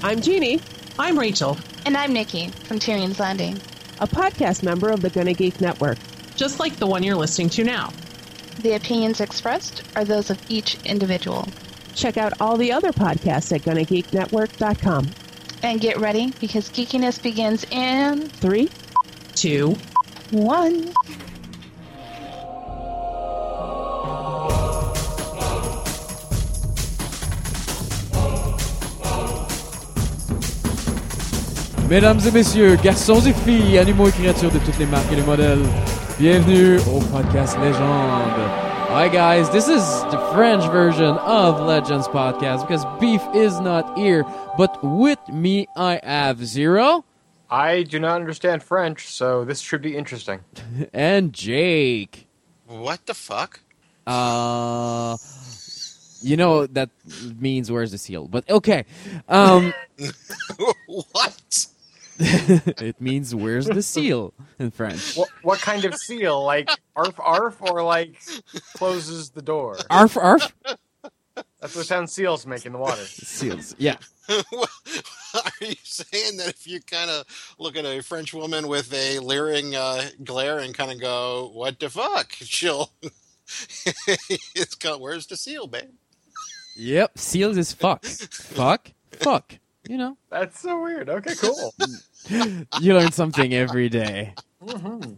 I'm Jeannie, I'm Rachel. And I'm Nikki from Tyrion's Landing, a podcast member of the Gonna Geek Network. Just like the one you're listening to now. The opinions expressed are those of each individual. Check out all the other podcasts at GonnaGeekNetwork.com. And get ready, because geekiness begins in 3, 2, 1. Mesdames et messieurs, garçons et filles, animaux et créatures de toutes les marques et les modèles, bienvenue au podcast Légende. Hi guys, this is the French version of Legends podcast because Beef is not here, but with me I have Zero. I do not understand French, so this should be interesting. And Jake. What the fuck? You know that means where's the seal, but okay. What? It means where's the seal in French. What kind of seal? Like arf arf or like closes the door? Arf arf? That's what sound seals make in the water. Seals, yeah. Are you saying that if you kind of look at a French woman with a leering glare and kind of go, what the fuck? She'll... it's called, where's the seal, babe? Yep, seals is fuck. Fuck. You know. That's so weird. Okay, cool. You learn something every day. Mm-hmm.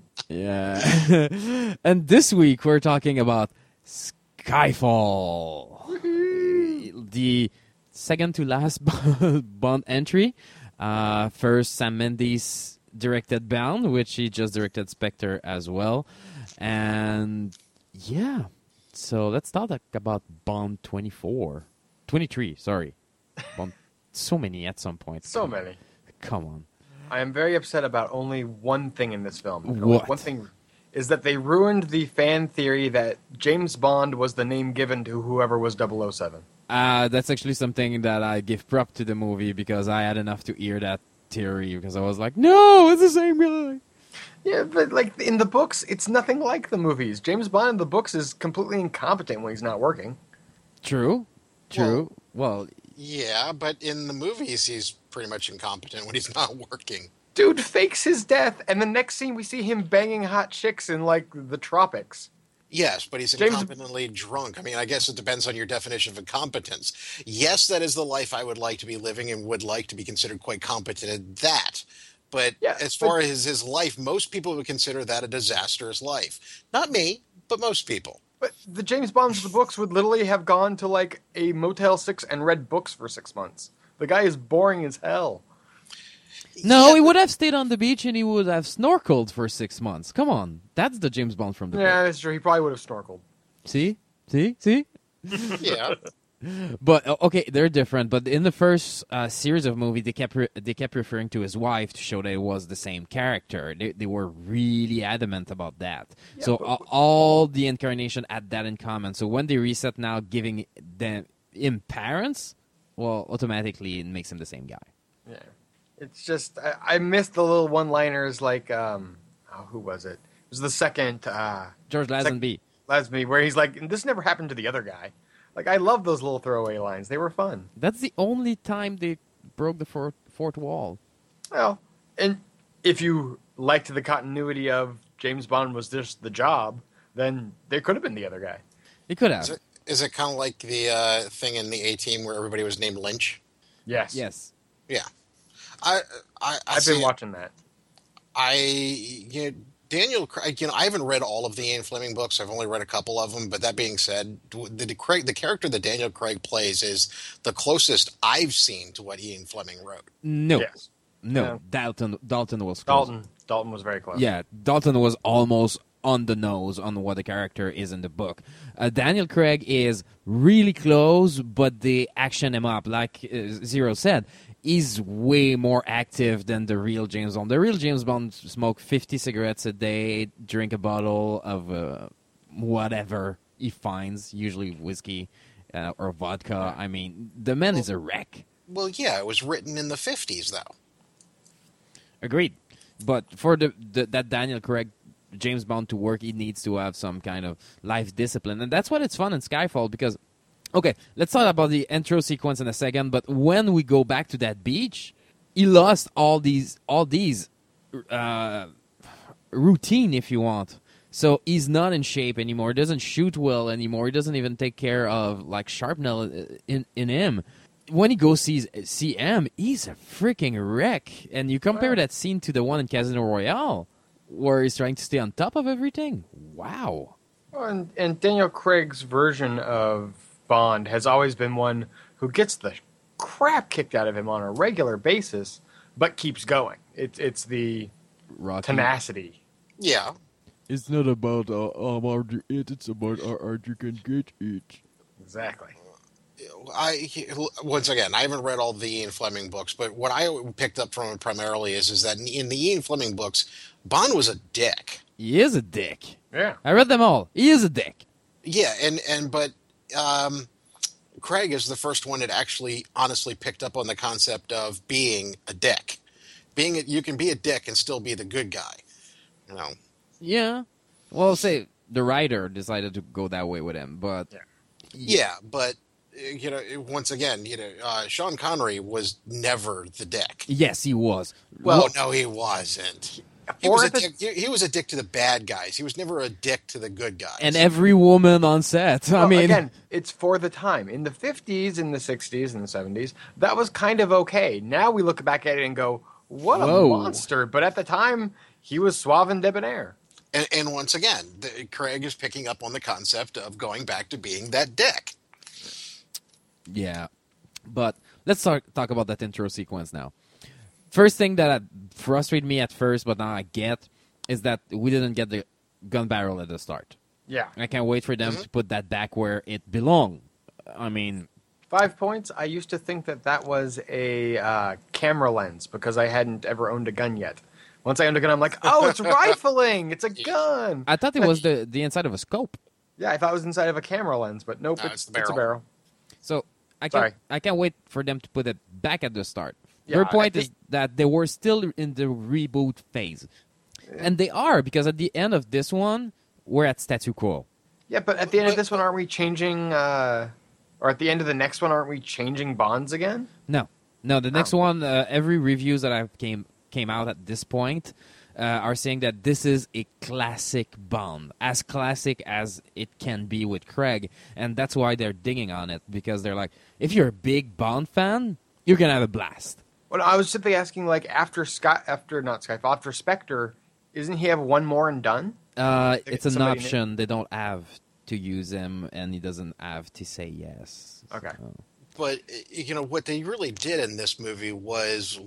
Yeah. And this week we're talking about Skyfall. The second to last Bond entry. First, Sam Mendes directed Bound, which he just directed Spectre as well. And yeah. So let's talk about Bond 23, sorry. Bond, so many at some point. So many. Come on. I am very upset about only one thing in this film. What? One thing is that they ruined the fan theory that James Bond was the name given to whoever was 007. That's actually something that I give prop to the movie because I had enough to hear that theory because I was like, no, it's the same guy. Yeah, but like in the books, it's nothing like the movies. James Bond in the books is completely incompetent when he's not working. True. Well, yeah, but in the movies, he's pretty much incompetent when he's not working. Dude fakes his death, and the next scene we see him banging hot chicks in, like, the tropics. Yes, but he's incompetently drunk. I mean, I guess it depends on your definition of incompetence. Yes, that is the life I would like to be living and would like to be considered quite competent at that. But Yeah, as far as his life, most people would consider that a disastrous life. Not me, but most people. But the James Bonds of the books would literally have gone to, like, a Motel 6 and read books for 6 months. The guy is boring as hell. no, Yeah, he would have stayed on the beach and he would have snorkeled for 6 months. Come on. That's the James Bond from the Yeah, book. that's true. He probably would have snorkeled. See? Yeah. But okay, they're different. But in the first series of movies, they kept referring to his wife to show that it was the same character. They were really adamant about that. Yeah, So but- all the incarnation had that in common. So when they reset now, giving him parents, well, automatically it makes him the same guy. Yeah. It's just, I missed the little one-liners like, who was it? It was the second, George Lazenby. Lazenby, where he's like, this never happened to the other guy. Like, I love those little throwaway lines. They were fun. That's the only time they broke the fourth wall. Well, and if you liked the continuity of James Bond was just the job, then there could have been the other guy. It could have. Is it kind of like the thing in the A-Team where everybody was named Lynch? Yes. Yes. Yeah. I've been watching that. Daniel Craig, I haven't read all of the Ian Fleming books. I've only read a couple of them. But that being said, the character that Daniel Craig plays is the closest I've seen to what Ian Fleming wrote. No. Yes. No. Yeah. Dalton was close. Dalton was very close. Yeah, Dalton was almost on the nose on what the character is in the book. Daniel Craig is really close, but they action him up. Like Zero said, he's way more active than the real James Bond. The real James Bond smoked 50 cigarettes a day, drink a bottle of whatever he finds, usually whiskey or vodka. I mean, the man is a wreck. Well, yeah, it was written in the 50s, though. Agreed. But for that Daniel Craig James Bond to work, he needs to have some kind of life discipline. And that's what it's fun in Skyfall, because Okay, let's talk about the intro sequence in a second. But when we go back to that beach, he lost all these routine, if you want. So he's not in shape anymore. He doesn't shoot well anymore. He doesn't even take care of like sharpness in him. When he goes see M, he's a freaking wreck. And you compare that scene to the one in Casino Royale, where he's trying to stay on top of everything. Wow. Well, and Daniel Craig's version of Bond has always been one who gets the crap kicked out of him on a regular basis, but keeps going. It's the Rocky. tenacity. Yeah. It's not about it's about you can get it. Exactly. Once again, I haven't read all the Ian Fleming books, but what I picked up from it primarily is that in the Ian Fleming books, Bond was a dick. He is a dick. Yeah. I read them all. He is a dick. Yeah, but Craig is the first one that actually honestly picked up on the concept of being a dick. You can be a dick and still be the good guy. You know. Yeah. Well, say the writer decided to go that way with him, but Yeah, but once again, Sean Connery was never the dick. yes, he was. Well, no, he wasn't. He was a dick. He was a dick to the bad guys. He was never a dick to the good guys. And every woman on set. Well, I mean, again, it's for the time. In the 50s, in the 60s, and the 70s, that was kind of okay. Now we look back at it and go, what a monster. But at the time, he was suave and debonair. And once again, Craig is picking up on the concept of going back to being that dick. yeah. But let's talk about that intro sequence now. First thing that frustrated me at first, but now I get, is that we didn't get the gun barrel at the start. Yeah. I can't wait for them to put that back where it belonged. I mean, 5 points. I used to think that was a camera lens because I hadn't ever owned a gun yet. Once I owned a gun, I'm like, oh, it's rifling. It's a gun. I thought it was the inside of a scope. Yeah, I thought it was inside of a camera lens, but nope, No, it's it's the a barrel. So I can't wait for them to put it back at the start. Yeah, Third point I is think- that they were still in the reboot phase. And they are, because at the end of this one, we're at statu quo. Yeah, but at the end of this one, aren't we changing, or at the end of the next one, aren't we changing bonds again? No, the next one, every reviews that I've came out at this point are saying that this is a classic Bond, as classic as it can be with Craig, and that's why they're digging on it, because they're like, if you're a big Bond fan, you're gonna have a blast. Well, I was simply asking, like, after Spectre, isn't he have one more and done? It's an Somebody option. They don't have to use him, and he doesn't have to say yes. Okay. So. But what they really did in this movie was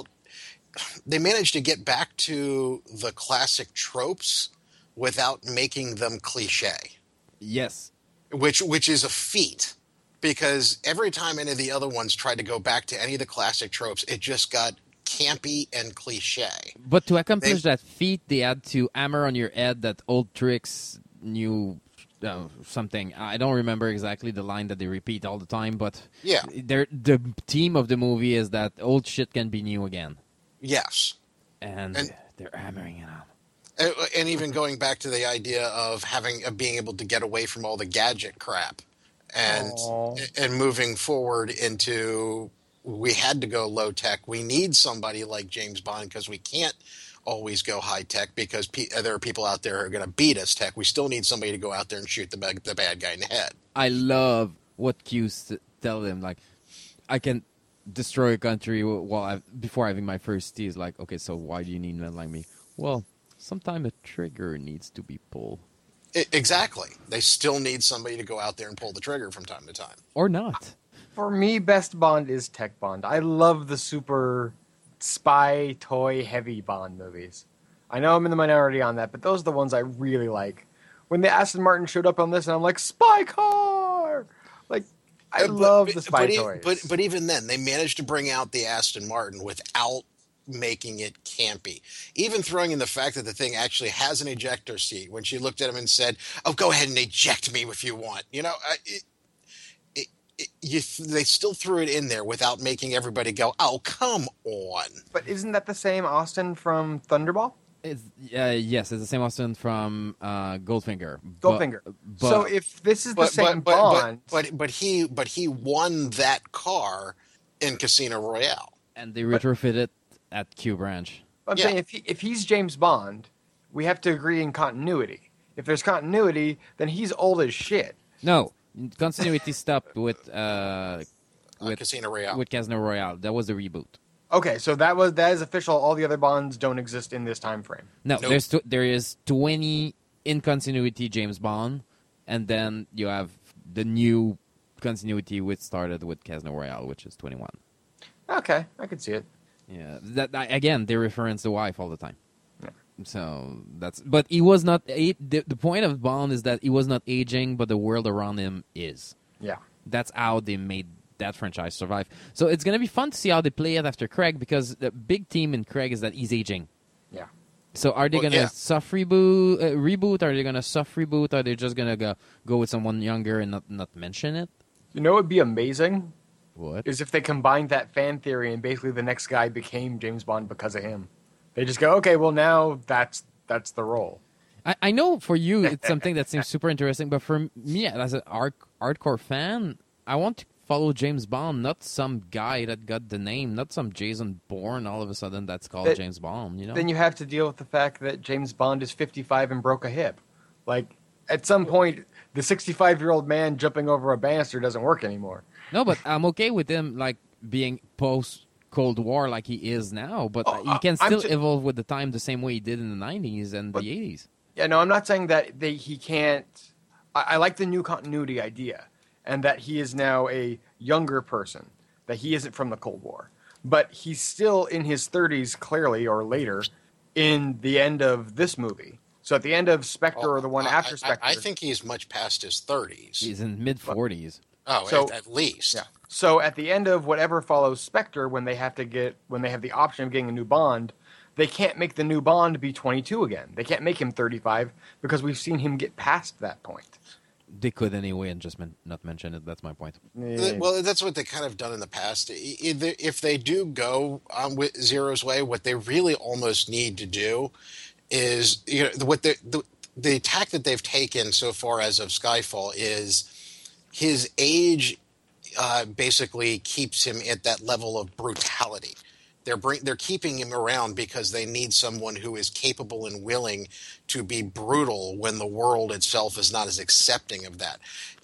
they managed to get back to the classic tropes without making them cliche, Yes. which is a feat, because every time any of the other ones tried to go back to any of the classic tropes, it just got campy and cliche. But to accomplish that feat, they had to hammer on your head that old tricks knew something. I don't remember exactly the line that they repeat all the time, but Yeah. the theme of the movie is that old shit can be new again. Yes. And they're hammering it on. And even going back to the idea of being able to get away from all the gadget crap, and moving forward into, we had to go low tech. We need somebody like James Bond because we can't always go high tech because there are people out there who are going to beat us tech. We still need somebody to go out there and shoot the bad guy in the head. I love what Q tell them, like, I can destroy a country before having my first tease. Like, okay, so why do you need men like me? Well, sometimes a trigger needs to be pulled. Exactly. They still need somebody to go out there and pull the trigger from time to time. Or not. For me, best Bond is Tech Bond. I love the super spy toy heavy Bond movies. I know I'm in the minority on that, but those are the ones I really like. When the Aston Martin showed up on this, and I'm like, spy car! Like, I love the spy toys. But even then, they managed to bring out the Aston Martin without making it campy. Even throwing in the fact that the thing actually has an ejector seat. When she looked at him and said, "Oh, go ahead and eject me if you want," they still threw it in there without making everybody go, "Oh, come on!" But isn't that the same Austin from Thunderball? It's yes, it's the same Austin from Goldfinger. Goldfinger. But, So if this is the same Bond, but he won that car in Casino Royale. and they retrofitted at Q Branch. I'm Yeah. saying if he's James Bond, we have to agree in continuity. If there's continuity, then he's old as shit. No, continuity stopped with Casino Royale. with Casino Royale. That was the reboot. Okay, so that is official. All the other Bonds don't exist in this time frame. No, Nope. there is 20 in continuity James Bond, and then you have the new continuity which started with Casino Royale, which is 21. Okay, I could see it. Yeah, again, they reference the wife all the time. So but he was not. The point of Bond is that he was not aging, but the world around him is. Yeah. That's how they made that franchise survive. So it's gonna be fun to see how they play it after Craig, because the big theme in Craig is that he's aging. Yeah. So are they gonna soft reboot? Are they gonna soft reboot? Are they just gonna go with someone younger and not mention it? You know what would be amazing? What? Is if they combined that fan theory and basically the next guy became James Bond because of him. They just go, okay, well now that's the role. I know for you it's something that seems super interesting, but for me as an hardcore fan, I want to follow James Bond, not some guy that got the name, not some Jason Bourne all of a sudden that's called James Bond, you know? Then you have to deal with the fact that James Bond is 55 and broke a hip. Like, at some point, the 65-year-old man jumping over a banister doesn't work anymore. No, but I'm okay with him like being post Cold War like he is now, but he can still evolve with the time the same way he did in the 90s and the 80s. Yeah, no, I'm not saying that he can't. I like the new continuity idea, and that he is now a younger person, that he isn't from the Cold War. But he's still in his 30s, clearly, or later, in the end of this movie. So at the end of Spectre, or the one after Spectre. I think he's much past his 30s. He's in mid-40s. Oh, So- at least. Yeah. So at the end of whatever follows Spectre, when they have the option of getting a new Bond, they can't make the new Bond be 22 again. They can't make him 35 because we've seen him get past that point. They could anyway and just not mention it. That's my point. Well, that's what they kind of done in the past. If they do go with Zero's way, what they really almost need to do is, what the tack that they've taken so far as of Skyfall is his age basically keeps him at that level of brutality. They're keeping him around because they need someone who is capable and willing to be brutal when the world itself is not as accepting of that.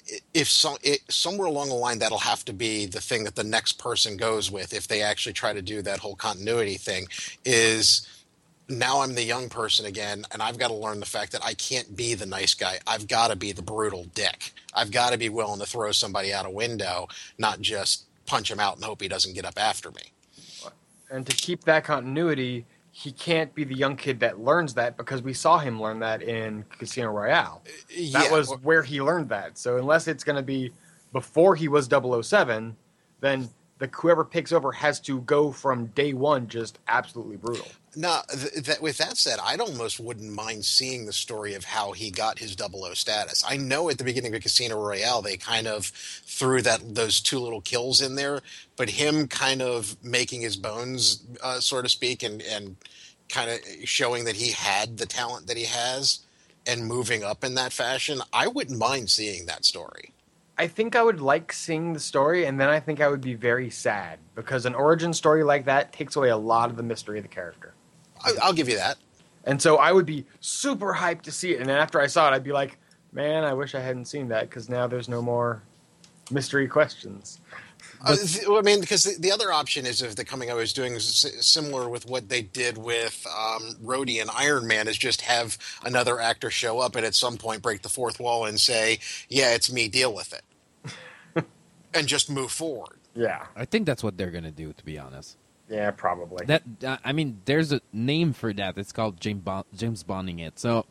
Somewhere along the line, that'll have to be the thing that the next person goes with if they actually try to do that whole continuity thing, is now I'm the young person again, and I've got to learn the fact that I can't be the nice guy. I've got to be the brutal dick. I've got to be willing to throw somebody out a window, not just punch him out and hope he doesn't get up after me. And to keep that continuity, he can't be the young kid that learns that, because we saw him learn that in Casino Royale. That was where he learned that. So unless it's going to be before he was 007, then whoever picks over has to go from day one just absolutely brutal. Now, with that said, I almost wouldn't mind seeing the story of how he got his 00 status. I know at the beginning of Casino Royale they kind of threw those two little kills in there, but him kind of making his bones, so to speak, and kind of showing that he had the talent that he has and moving up in that fashion, I wouldn't mind seeing that story. I think I would like seeing the story, and then I think I would be very sad, because an origin story like that takes away a lot of the mystery of the character. I'll give you that. And so I would be super hyped to see it, and then after I saw it, I'd be like, man, I wish I hadn't seen that, because now there's no more mystery questions. I mean, because the other option is, if the coming out is doing similar with what they did with Rhodey and Iron Man, is just have another actor show up and at some point break the fourth wall and say, yeah, it's me, deal with it. And just move forward. Yeah. I think that's what they're going to do, to be honest. Yeah, probably. That I mean, there's a name for that. It's called James Bonding it. So,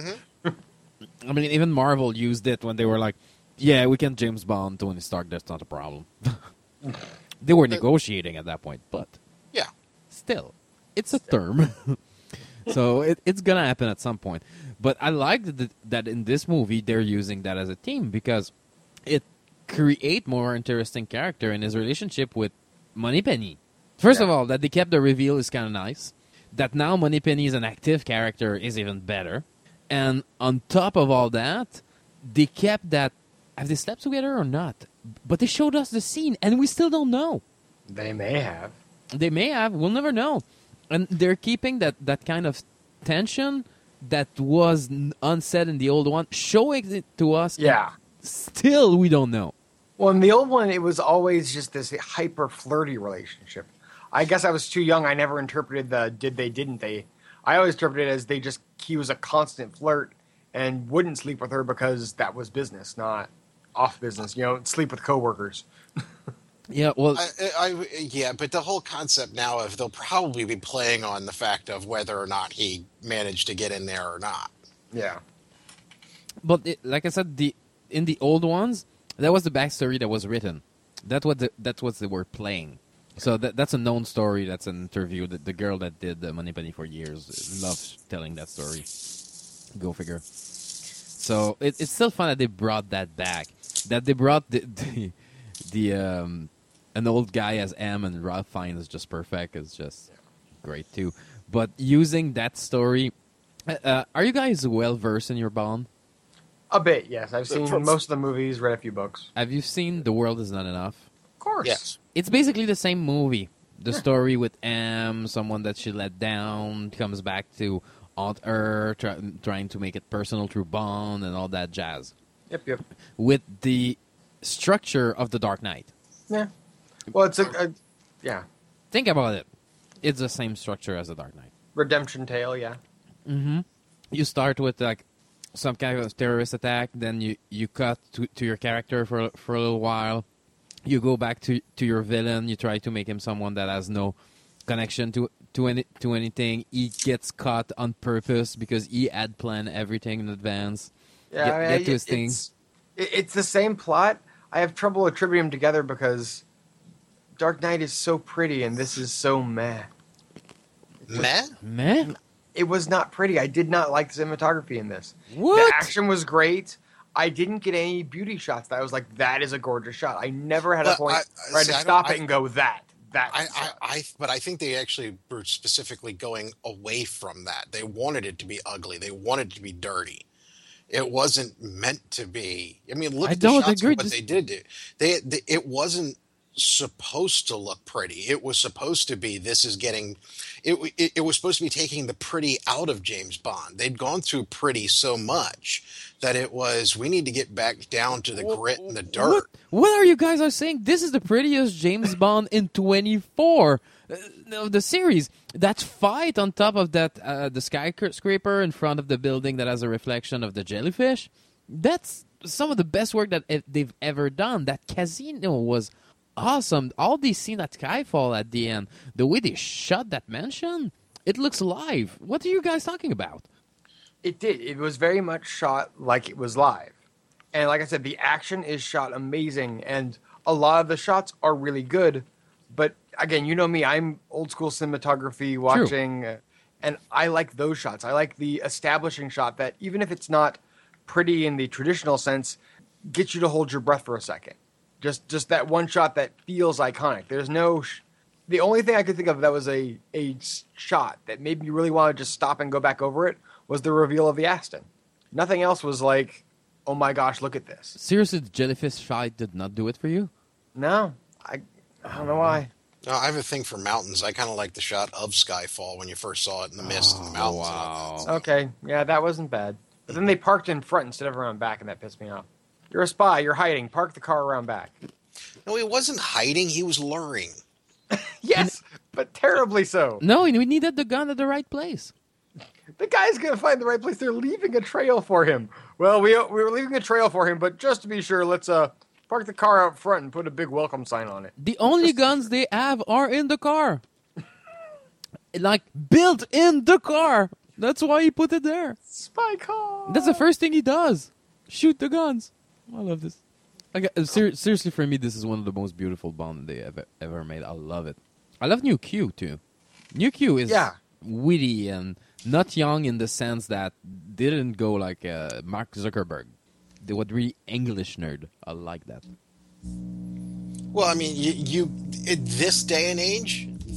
I mean, even Marvel used it when they were like, yeah, we can James Bond Tony Stark. That's not a problem. They were negotiating at that point, but yeah, still, it's a term. So it's going to happen at some point. But I like that in this movie they're using that as a theme, because it create more interesting character in his relationship with Moneypenny. First of all, that they kept the reveal is kind of nice. That now Moneypenny is an active character is even better. And on top of all that, they kept that. Have they slept together or not? But they showed us the scene, and we still don't know. They may have. They may have. We'll never know. And they're keeping that kind of tension that was unsaid in the old one, showing it to us. Yeah. Still, we don't know. Well, in the old one, it was always just this hyper flirty relationship. I guess I was too young. I never interpreted the did they, didn't they. I always interpreted it as he was a constant flirt and wouldn't sleep with her because that was business, not off business. Sleep with coworkers. Yeah, well, yeah, but the whole concept now of they'll probably be playing on the fact of whether or not he managed to get in there or not. Yeah. but like I said, in the old ones, that was the backstory that was written. That's what they were playing. So that's a known story. That's an interview. The girl that did Moneypenny for years loves telling that story. Go figure. So it's still fun that they brought that back. That they brought an old guy as M, and Ralph Fiennes is just perfect. It's just great too. But using that story, are you guys well versed in your Bond? A bit, yes. I've seen most of the movies, read a few books. Have you seen The World Is Not Enough? Of course. Yes. It's basically the same movie. The story with M, someone that she let down, comes back to haunt her, trying to make it personal through Bond and all that jazz. Yep. With the structure of The Dark Knight. Yeah. Well, it's yeah. Think about it. It's the same structure as The Dark Knight. Redemption tale, yeah. Mm-hmm. You start with like some kind of terrorist attack, then you cut to your character for a little while. You go back to your villain. You try to make him someone that has no connection to anything. He gets caught on purpose because he had planned everything in advance. Yeah, get to his thing. It's the same plot. I have trouble attributing them together because Dark Knight is so pretty and this is so meh. Meh? It was not pretty. I did not like the cinematography in this. What? The action was great. I didn't get any beauty shots that I was like, that is a gorgeous shot. I never had a point where I had to stop it and go, that. But I think they actually were specifically going away from that. They wanted it to be ugly. They wanted it to be dirty. It wasn't meant to be. I mean, look at the shots of what they did do. It wasn't supposed to look pretty. It was supposed to be, this is getting, it was supposed to be taking the pretty out of James Bond. They'd gone through pretty so much that it was, we need to get back down to the grit and the dirt. What are you guys are saying? This is the prettiest James Bond in 24 of the series. That fight on top of that, the skyscraper in front of the building that has a reflection of the jellyfish, that's some of the best work that they've ever done. That casino was awesome. All these scenes at Skyfall at the end, the way they shot that mansion, it looks live. What are you guys talking about? It did. It was very much shot like it was live. And like I said, the action is shot amazing, and a lot of the shots are really good. But again, you know me, I'm old school cinematography watching, and I like those shots. I like the establishing shot that, even if it's not pretty in the traditional sense, gets you to hold your breath for a second. Just that one shot that feels iconic. There's no... the only thing I could think of that was a shot that made me really want to just stop and go back over it was the reveal of the Aston. Nothing else was like, oh my gosh, look at this. Seriously, the jellyfish fight did not do it for you? No, I don't know why. No, I have a thing for mountains. I kind of like the shot of Skyfall when you first saw it in the mist and the mountains. Wow. Okay, yeah, that wasn't bad. But then they parked in front instead of around back, and that pissed me off. You're a spy. You're hiding. Park the car around back. No, he wasn't hiding. He was luring. Yes, but terribly so. No, we needed the gun at the right place. The guy's going to find the right place. They're leaving a trail for him. Well, we were leaving a trail for him, but just to be sure, let's park the car out front and put a big welcome sign on it. The only guns they have are in the car. Like, built in the car. That's why he put it there. Spy car. That's the first thing he does. Shoot the guns. I love this. Seriously, for me, this is one of the most beautiful Bond they ever made. I love it. I love New Q, too. New Q is witty and not young in the sense that they didn't go like Mark Zuckerberg. They were really English nerd. I like that. Well, I mean, you in this day and age,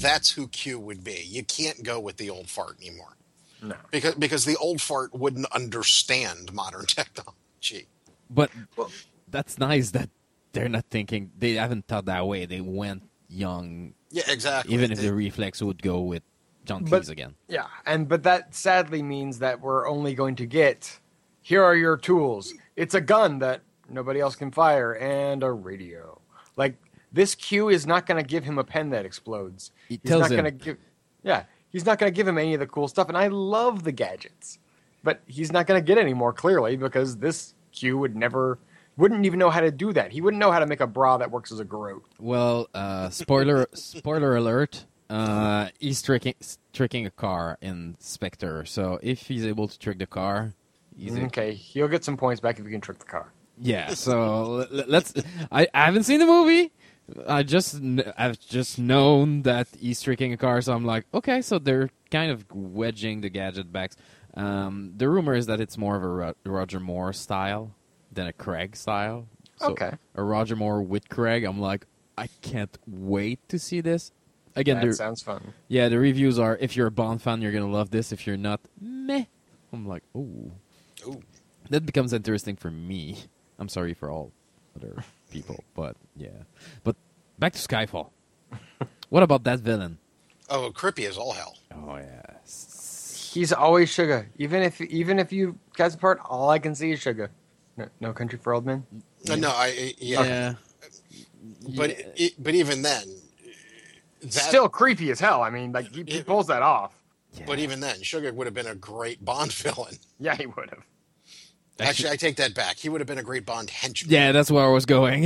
that's who Q would be. You can't go with the old fart anymore. No. Because the old fart wouldn't understand modern technology. But Well- that's nice that they're not thinking. They haven't thought that way. They went young, Yeah, exactly. even if the reflex would go with John But- Cleese again. Yeah, but that sadly means that we're only going to get, here are your tools. It's a gun that nobody else can fire and a radio. Like, this Q is not going to give him a pen that explodes. It He's tells not him. going to give. Yeah, he's not going to give him any of the cool stuff. And I love the gadgets, but he's not going to get any more clearly because this Q wouldn't even know how to do that. He wouldn't know how to make a bra that works as a garrote. Well, spoiler alert. He's tricking a car in Spectre. So if he's able to trick the car, he's Okay, he'll get some points back if he can trick the car. yeah. So let's. I haven't seen the movie. I've just known that he's tricking a car. So I'm like, okay. So they're kind of wedging the gadget backs. The rumor is that it's more of a Roger Moore style than a Craig style. So Okay. A Roger Moore with Craig. I'm like, I can't wait to see this. Again, That sounds fun. yeah, the reviews are, if you're a Bond fan, you're going to love this. If you're not, meh. I'm like, ooh. Ooh. That becomes interesting for me. I'm sorry for all other people, but yeah. But back to Skyfall. What about that villain? Oh, creepy as all hell. Oh, yeah. He's always sugar. Even if you guys apart, all I can see is sugar. No Country for Old Men. No, yeah. But but even then, that, Still creepy as hell. I mean, like he pulls that off. But even then, Sugar would have been a great Bond villain. Yeah, he would have. Actually, I take that back. He would have been a great Bond henchman. Yeah, that's where I was going.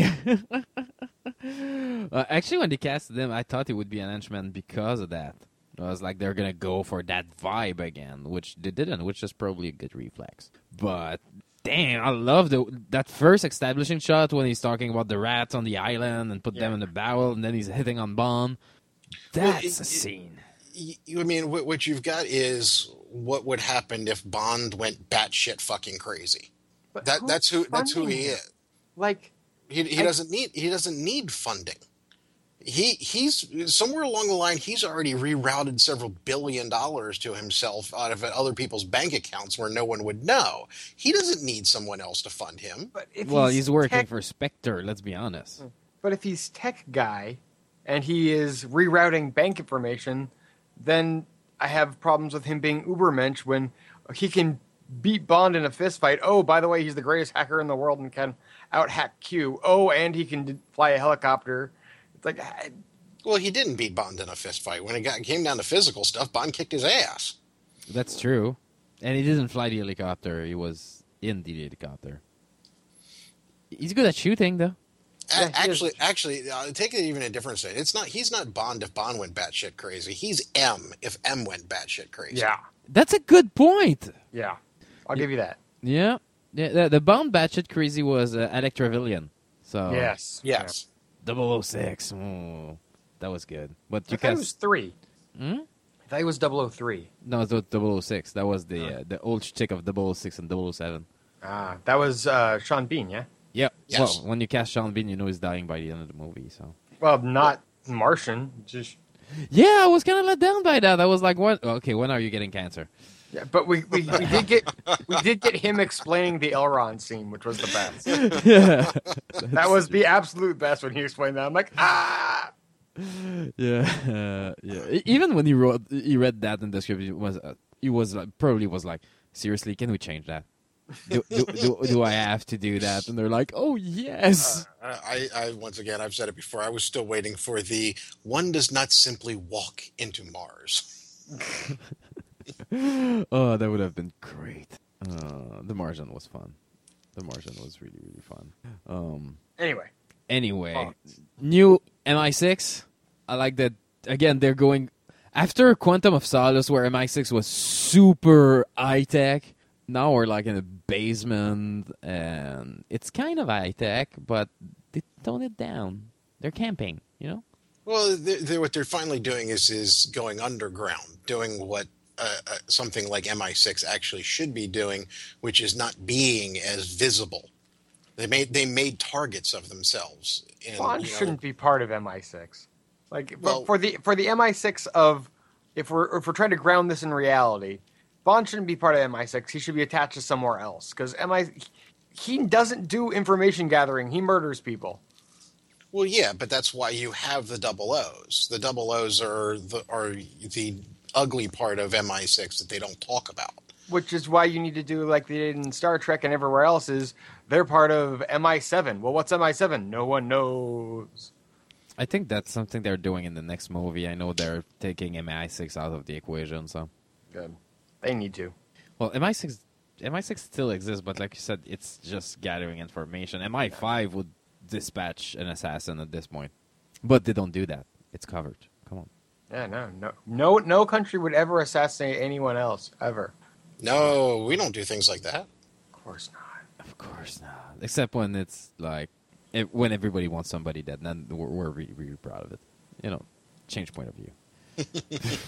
Actually, when they casted him, I thought he would be an henchman because of that. I was like, they're going to go for that vibe again, which they didn't, which is probably a good reflex. But, damn, I love that first establishing shot when he's talking about the rats on the island and put them in the barrel, and then he's hitting on Bond. That's a scene. I mean, what you've got is what would happen if Bond went batshit fucking crazy. But That's who he is. Like, He doesn't need funding. He's somewhere along the line. He's already rerouted several $1 billion to himself out of other people's bank accounts where no one would know. He doesn't need someone else to fund him. but if He's working tech, for Spectre, let's be honest. But if he's tech guy, and he is rerouting bank information, then I have problems with him being Ubermensch when he can beat Bond in a fist fight. Oh, by the way, he's the greatest hacker in the world and can out-hack Q. Oh, and he can fly a helicopter. It's like, Well, he didn't beat Bond in a fist fight. When it came down to physical stuff, Bond kicked his ass. That's true. And he didn't fly the helicopter. He was in the helicopter. He's good at shooting, though. Yeah, he is. Actually, take it even a different side. He's not Bond if Bond went batshit crazy. He's M if M went batshit crazy. yeah, That's a good point. yeah. I'll give you that. Yeah. The Bond batshit crazy was Electrovillian. So Yes. Yes. 006. Oh, that was good. But I you thought it cast was 3. Hmm? I thought it was 003. no, it was 006. That was the old chick of 006 and 007. Ah, that was Sean Bean, yeah? Yep. Yes. Well, when you cast Sean Bean, you know he's dying by the end of the movie. So Well, not Martian. Just yeah, I was kind of let down by that. I was like, "What? Okay, when are you getting cancer?" yeah, but we did get him explaining the Elrond scene, which was the best. Yeah. That was the absolute best when he explained that. I'm like, ah. Yeah, yeah. Even when he read that in the script, he was like, seriously, can we change that? Do I have to do that? And they're like, oh yes. I once again, I've said it before. I was still waiting for the one does not simply walk into Mars. Oh, that would have been great. The Martian was fun. The Martian was really, really fun. Anyway, Anyway, new MI6. I like that. Again, they're going after Quantum of Solace, where MI6 was super high tech. Now we're like in a basement, and it's kind of high tech, but they tone it down. They're camping, you know. Well, what they're finally doing is going underground, doing what something like MI6 actually should be doing, which is not being as visible. They made targets of themselves. And, Bond shouldn't be part of MI6. Like Well- for the MI6 of if we're trying to ground this in reality, Bond shouldn't be part of MI6. He should be attached to somewhere else because he doesn't do information gathering. He murders people. Well, yeah, but that's why you have the double O's. The double O's are the ugly part of MI6 that they don't talk about. Which is why you need to do like they did in Star Trek and everywhere else is they're part of MI7. Well, what's MI7? No one knows. I think that's something they're doing in the next movie. I know they're taking MI6 out of the equation, so. Good. They need to. Well, MI6 still exists, but like you said, it's just gathering information. MI5 would dispatch an assassin at this point, but they don't do that. It's covered. Come on. Yeah, no country would ever assassinate anyone else ever. No, we don't do things like that. Of course not. Of course not. Except when it's like when everybody wants somebody dead, then we're really, really proud of it. You know, change point of view.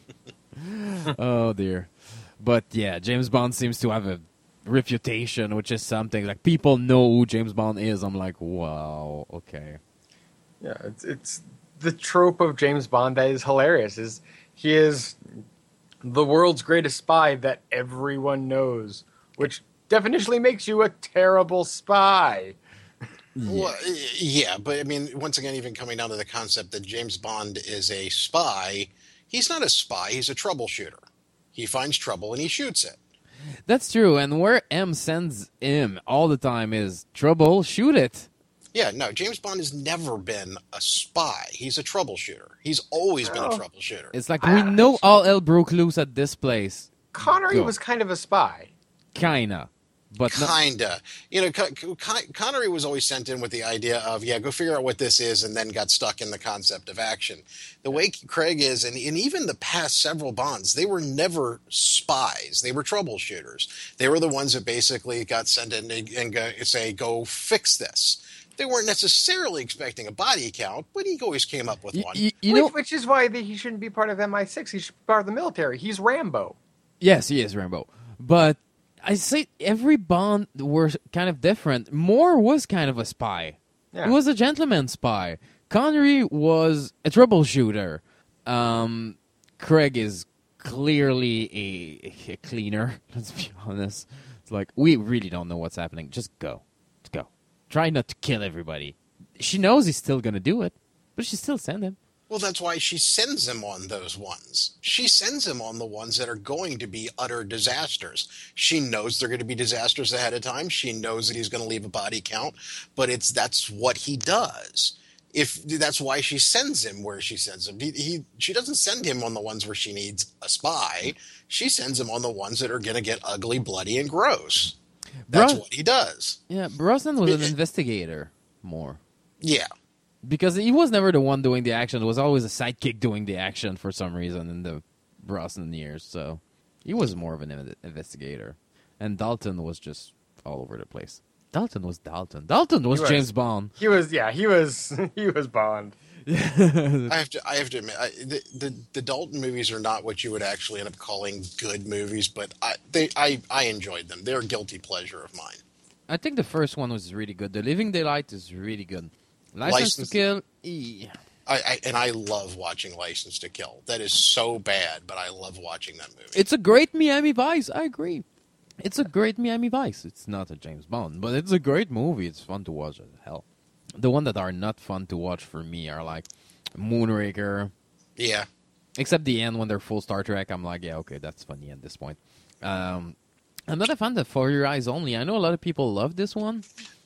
Oh dear. But yeah, James Bond seems to have a reputation, which is something like people know who James Bond is. I'm like, wow, okay. Yeah, it's the trope of James Bond that is hilarious. Is he is the world's greatest spy that everyone knows, which definitionally makes you a terrible spy. Well, yeah, but I mean, once again, even coming down to the concept that James Bond is a spy, he's not a spy, he's a troubleshooter. He finds trouble and he shoots it. That's true, and where M sends him all the time is trouble, shoot it. Yeah, no, James Bond has never been a spy. He's a troubleshooter. He's always been a troubleshooter. It's like, we know all hell broke loose at this place. Connery Go. was kind of a spy. Kinda. But not. Kinda. You know, Connery was always sent in with the idea of, yeah, go figure out what this is, and then got stuck in the concept of action. The way Craig is, and even the past several Bonds, they were never spies. They were troubleshooters. They were the ones that basically got sent in and go fix this. They weren't necessarily expecting a body count, but he always came up with one. You know, Which is why he shouldn't be part of MI6. He should be part of the military. He's Rambo. yes, he is Rambo. But I say every Bond were kind of different. Moore was kind of a spy. Yeah. He was a gentleman spy. Connery was a troubleshooter. Craig is clearly a cleaner. Let's be honest. It's like, we really don't know what's happening. Just go. Try not to kill everybody. She knows he's still going to do it, but she still send him. Well, that's why she sends him on those ones. She sends him on the ones that are going to be utter disasters. She knows they're going to be disasters ahead of time. She knows that he's going to leave a body count, but that's what he does. That's why she sends him where she sends him. She doesn't send him on the ones where she needs a spy. She sends him on the ones that are going to get ugly, bloody, and gross. That's what he does. Yeah, Brosnan was an investigator more. Yeah. Because he was never the one doing the action. It was always a sidekick doing the action for some reason in the Brosnan years. So he was more of an investigator. And Dalton was just all over the place. Dalton was Dalton. Dalton was James Bond. He was Bond. I have to admit, the Dalton movies are not what you would actually end up calling good movies, but I enjoyed them. They're a guilty pleasure of mine. I think the first one was really good. The Living Daylight is really good. License to Kill, I love watching License to Kill. That is so bad, but I love watching that movie. it's a great Miami Vice. I agree. It's a great Miami Vice. It's not a James Bond, but it's a great movie. It's fun to watch as hell. The one that are not fun to watch for me are like Moonraker. Yeah. Except the end when they're full Star Trek. I'm like, yeah, okay, that's funny at this point. I'm not a fan of For Your Eyes Only. I know a lot of people love this one.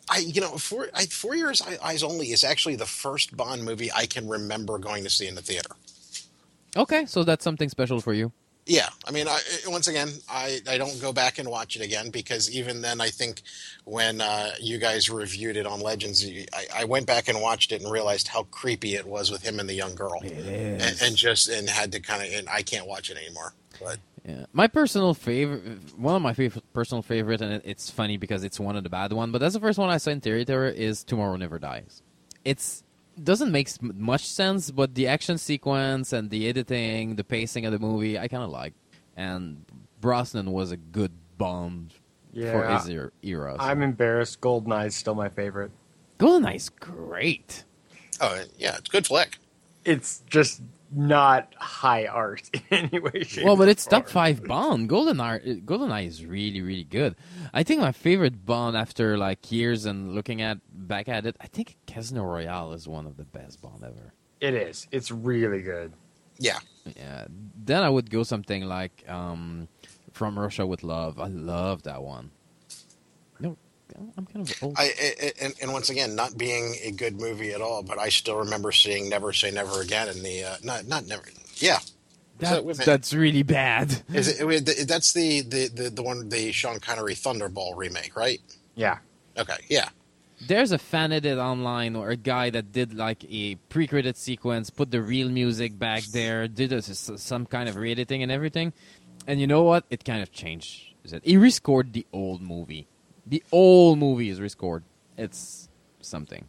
For Your Eyes Only is actually the first Bond movie I can remember going to see in the theater. Okay, so that's something special for you. Yeah, I mean, once again, I don't go back and watch it again because even then, I think when you guys reviewed it on Legends, I went back and watched it and realized how creepy it was with him and the young girl, It is. and had to and I can't watch it anymore. But Yeah, my personal favorite, one of my personal favorite, and it's funny because it's one of the bad one, but that's the first one I saw in theater is Tomorrow Never Dies. It's doesn't make much sense, but the action sequence and the editing, the pacing of the movie, I kind of like. And Brosnan was a good Bond for his era. So. I'm embarrassed. GoldenEye's still my favorite. GoldenEye's great. oh yeah, it's a good flick. it's just not high art in any way, shape, Well, but or it's top form. 5 Bond. GoldenEye is really, really good. I think my favorite Bond after like years and looking back at it, I think Casino Royale is one of the best Bond ever. It is. It's really good. Yeah. Yeah. Then I would go something like From Russia with Love. I love that one. No, I'm kind of old. And once again, not being a good movie at all, but I still remember seeing Never Say Never Again in the not never. Yeah, That's really bad. that's the one, the Sean Connery Thunderball remake, right? Yeah. Okay, yeah. There's a fan edit online or a guy that did like a pre-credit sequence, put the real music back there, did some kind of re-editing and everything. And you know what? It kind of changed. He rescored the old movie. The old movie is rescored. It's something.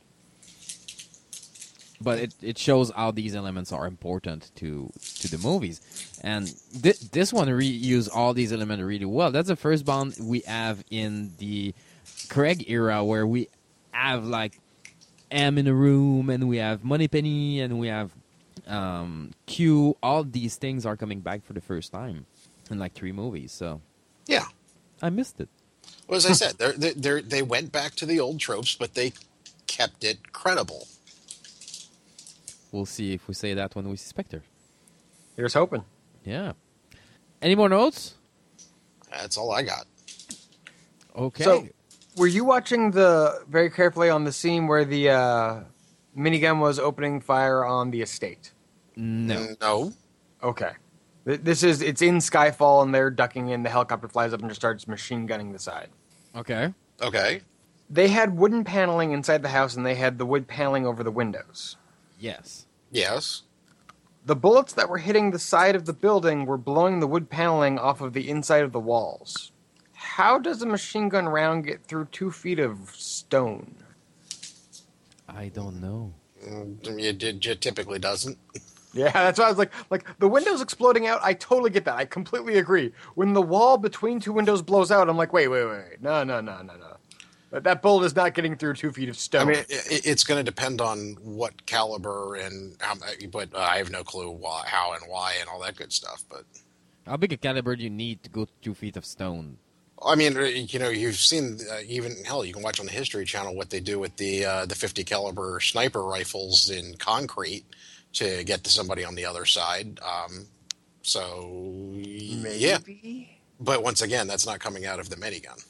But it shows how these elements are important to the movies. And this one reused all these elements really well. That's the first Bond we have in the Craig era where we have like M in a room and we have Moneypenny and we have Q. All these things are coming back for the first time in like 3 movies. So Yeah. I missed it. Well, as I said, they went back to the old tropes, but they kept it credible. We'll see if we say that when we see Spectre. Here's hoping. Yeah. Any more notes? That's all I got. Okay. So, were you watching very carefully on the scene where the minigun was opening fire on the estate? No. No. Okay. It's in Skyfall, and they're ducking in. The helicopter flies up and just starts machine gunning the side. Okay. Okay. They had wooden paneling inside the house, and they had the wood paneling over the windows. Yes. Yes. The bullets that were hitting the side of the building were blowing the wood paneling off of the inside of the walls. How does a machine gun round get through 2 feet of stone? I don't know. It typically doesn't. Yeah, that's why I was like the windows exploding out. I totally get that. I completely agree. When the wall between 2 windows blows out, I'm like, wait. No. That bullet is not getting through 2 feet of stone. I mean, it's going to depend on what caliber and how. But I have no clue how and why and all that good stuff. But How big a caliber do you need to go 2 feet of stone? I mean, you've seen even hell. You can watch on the History Channel what they do with the 50 caliber sniper rifles in concrete to get to somebody on the other side. Yeah. But once again, that's not coming out of the minigun.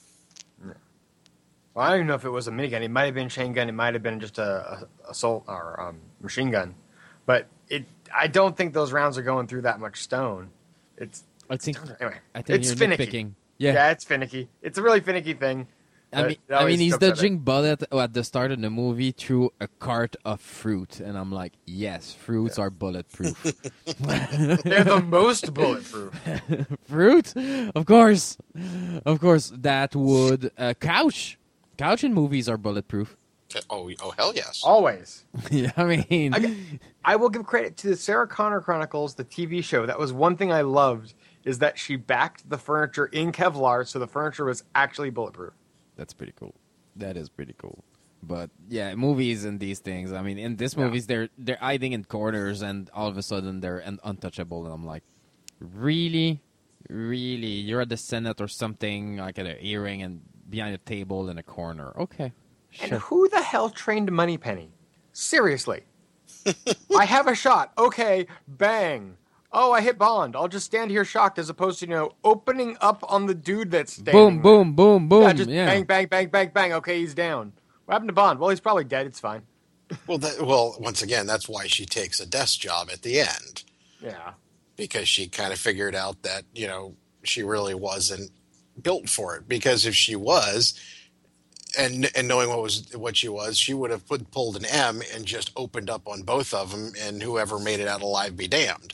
Well, I don't even know if it was a minigun. It might have been a chain gun. It might have been just a assault or machine gun. But I don't think those rounds are going through that much stone. I think It's you're finicky. nitpicking. Yeah, it's finicky. It's a really finicky thing. I mean, he's dodging bullet at the start of the movie through a cart of fruit, and I'm like, yes, fruits are bulletproof. They're the most bulletproof. Fruit, of course. That would couch in movies are bulletproof. Oh, hell yes. Always. Yeah, I mean, I will give credit to the Sarah Connor Chronicles, the TV show. That was one thing I loved, is that she backed the furniture in Kevlar, so the furniture was actually bulletproof. that's pretty cool. That is pretty cool. But yeah, movies and these things. I mean, in these movies, they're hiding in corners, and all of a sudden they're untouchable. And I'm like, really, you're at the Senate or something, like at an earring and behind a table in a corner. Okay, And sure. who the hell trained Moneypenny? Seriously. I have a shot. Okay, bang. Oh, I hit Bond. I'll just stand here shocked as opposed to, opening up on the dude that's standing Boom, boom. Yeah, just bang, bang, bang, bang, bang. Okay, he's down. What happened to Bond? Well, he's probably dead. It's fine. Well, once again, that's why she takes a desk job at the end. Yeah. Because she kind of figured out that, she really wasn't built for it. Because if she was, and knowing what she was, she would have pulled an M and just opened up on both of them, and whoever made it out alive be damned.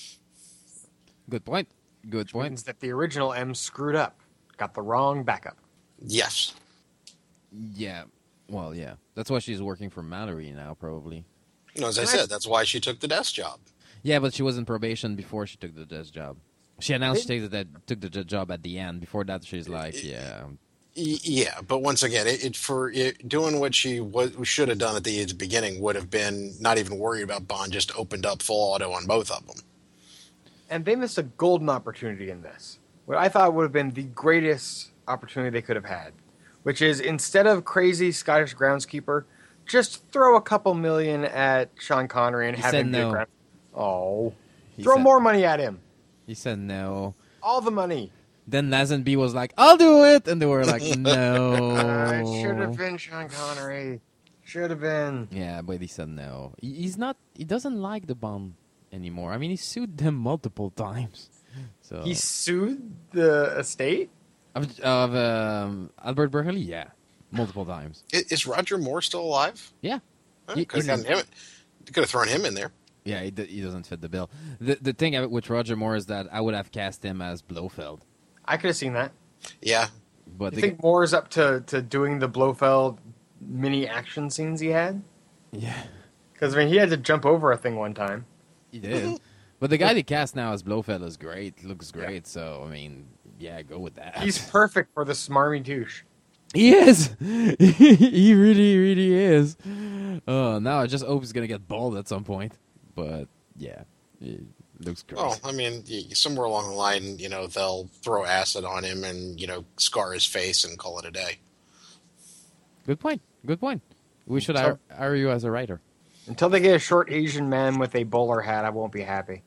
Good point. Means that the original M screwed up. Got the wrong backup. Yes. Yeah. Well, yeah. That's why she's working for Mallory now, probably. As I said, that's why she took the desk job. Yeah, but she was in probation before she took the desk job. She announced she took the job at the end. Before that, she's like, yeah. Yeah, but once again, doing what she should have done at the beginning would have been not even worried about Bond, just opened up full auto on both of them. And they missed a golden opportunity in this. What I thought would have been the greatest opportunity they could have had, which is instead of crazy Scottish groundskeeper, just throw a couple million at Sean Connery and He have said him no. be Oh. He Throw said- more money at him. He said no. All the money. Then Lazenby was like, "I'll do it," and they were like, "No." It should have been Sean Connery. Should have been. Yeah, but he said no. He's not. He doesn't like the Bond anymore. I mean, he sued them multiple times. So He sued the estate? of Albert Berkeley, yeah, multiple times. Is Roger Moore still alive? Yeah, Could have thrown him in there. yeah. He doesn't fit the bill. The thing with Roger Moore is that I would have cast him as Blofeld, I could have seen that. Yeah. but You think Moore's up to doing the Blofeld mini action scenes he had? yeah, Because, I mean, he had to jump over a thing one time. he did. But the guy they cast now as Blofeld is great. Looks great. So I mean, yeah, go with that. He's perfect for the smarmy douche. He is. He really, really is. Oh, now I just hope he's gonna get bald at some point. But yeah, it looks great. Well, I mean, somewhere along the line, they'll throw acid on him and, scar his face and call it a day. Good point. Good point. We should So- hire you as a writer. Until they get a short Asian man with a bowler hat, I won't be happy.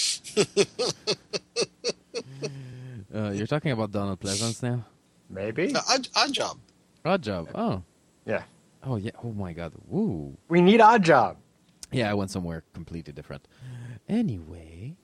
You're talking about Donald Pleasance now. Maybe? Odd job. Odd job. Oh. Yeah. Oh yeah. Oh my God. Woo. We need Odd Job. Yeah, I went somewhere completely different. Anyway.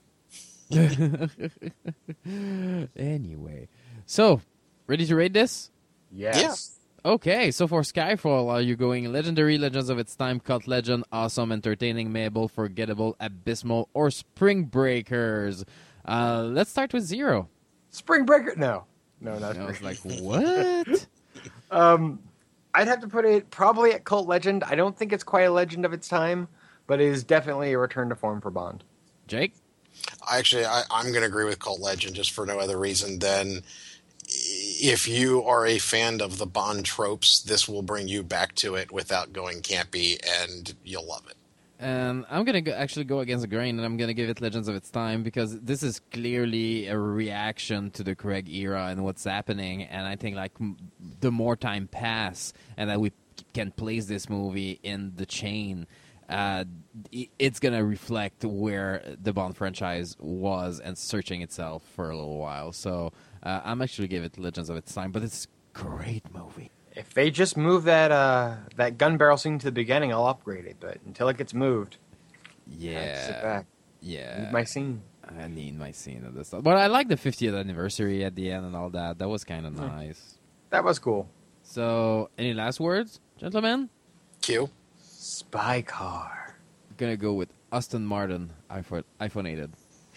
Anyway. So, ready to rate this? Yes. Okay, so for Skyfall, are you going legendary, legends of its time, cult legend, awesome, entertaining, mayable, forgettable, abysmal, or Spring Breakers? Let's start with 0. Spring Breaker? No. No, not I was Spring like, what? I'd have to put it probably at Cult Legend. I don't think it's quite a legend of its time, but it is definitely a return to form for Bond. Jake? I'm going to agree with Cult Legend just for no other reason than if you are a fan of the Bond tropes, this will bring you back to it without going campy, and you'll love it. And I'm going to actually go against the grain, and I'm going to give it Legends of its time, because this is clearly a reaction to the Craig era and what's happening. And I think like the more time pass and that we can place this movie in the chain, it's going to reflect where the Bond franchise was and searching itself for a little while. So I'm actually give it Legends of its time, but it's a great movie. If they just move that gun barrel scene to the beginning, I'll upgrade it. But until it gets moved, I have to sit Yeah. back. Yeah. Need my scene. I need my scene of this stuff. But I like the 50th anniversary at the end and all that. That was kind of nice. That was cool. So, any last words, gentlemen? Q. Spy car. Gonna go with Aston Martin iPhone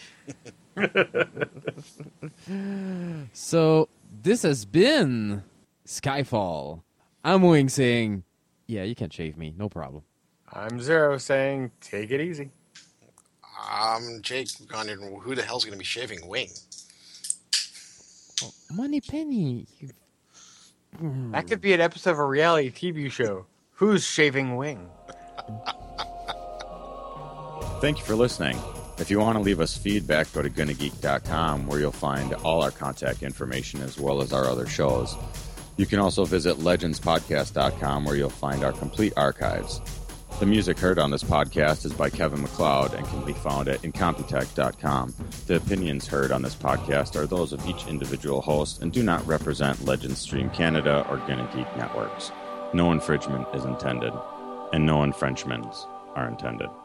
8. So, this has been Skyfall. I'm Wing saying, yeah, you can shave me. No problem. I'm Zero saying, take it easy. Jake, who the hell's going to be shaving Wing? Oh, Money Penny. That could be an episode of a reality TV show. Who's shaving Wing? Thank you for listening. If you want to leave us feedback, go to GonnaGeek.com, where you'll find all our contact information as well as our other shows. You can also visit legendspodcast.com, where you'll find our complete archives. The music heard on this podcast is by Kevin MacLeod and can be found at incompetech.com. The opinions heard on this podcast are those of each individual host and do not represent Legend Stream Canada or Gonna Geek Networks. No infringement is intended, and no infringements are intended.